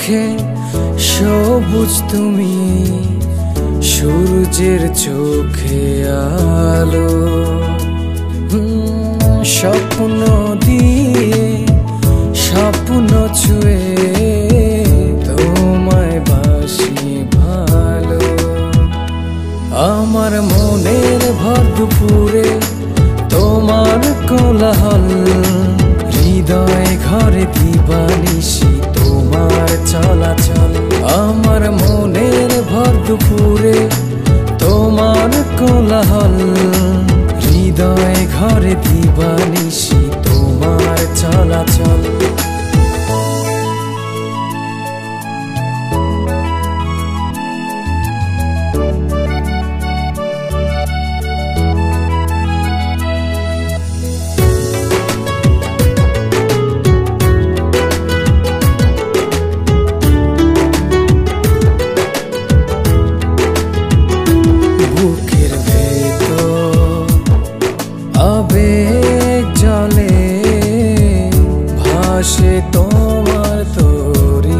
চোখে সবুজ তুমি, সূর্যের চোখে আলো। স্বপ্ন দিয়ে স্বপ্ন ছুঁয়ে তোমায় বাসি ভালো। আমার মনের ভর দুপুরে তোমার কোলাহল, হৃদয় ঘরে দিবানিশি তোমার চলাচল। আমার মনের ভর দুপুরে তোমার কোলাহল, হৃদয় ঘরে দিবানিশি তোমার চলাচল। বুকের ভেতর আবেগ জলে ভাসে তোমার তরি,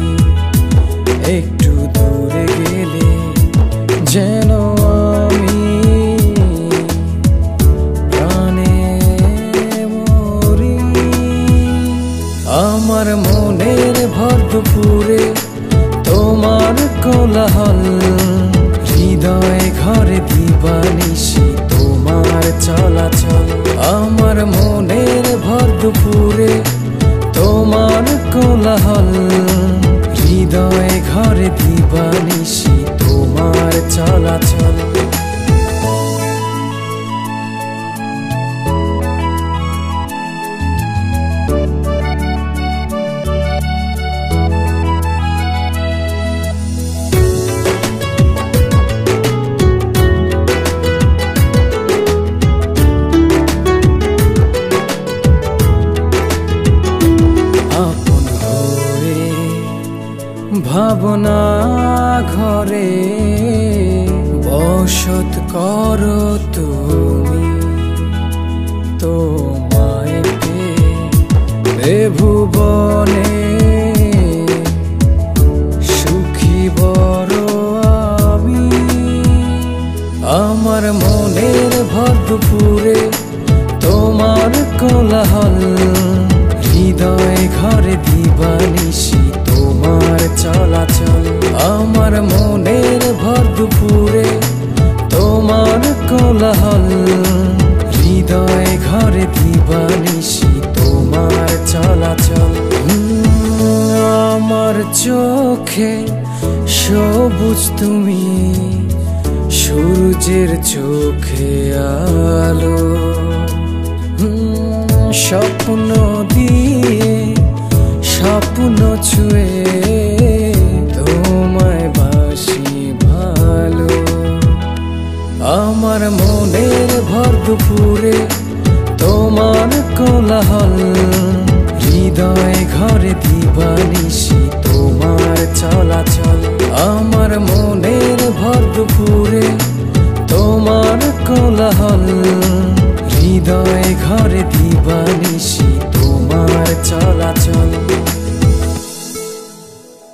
একটু দূরে গেলে যেন আমি প্রাণে মরি। আমার মনের ভর দুপুরে তোমার কোলাহল, হৃদয় ঘরে দিবানিশি তোমার চলাচল। আমার মনের ভর দুপুরে তোমার কোলাহল, হৃদয় ঘরে দিবানিশি তোমার চলাচল। ভাবনা ঘরে বসত করো তুমি, তোমায় পেয়ে ভুবনে সুখী বড় আমি। আমার মনের ভর দুপুরে তোমার কোলাহল, হৃদয় ঘরে দিবানিশি তোমার চলাচল। আমার মনের ভর দুপুরে তোমার কোলাহল, হৃদয় ঘরে দিবানিশি তোমার চলাচল। আমার চোখে সবুজ তুমি, সূর্যের চোখে আলো। স্বপ্ন দিয়ে স্বপ্ন ছুঁয়ে তোমায় বাসি ভালো। আমার মনের ভর দুপুরে তোমার কোলাহল, হৃদয় ঘরে দিবানিশি তোমার চলাচল। আমার মনের ভর দুপুরে তোমার কোলাহল, হৃদয় ঘরে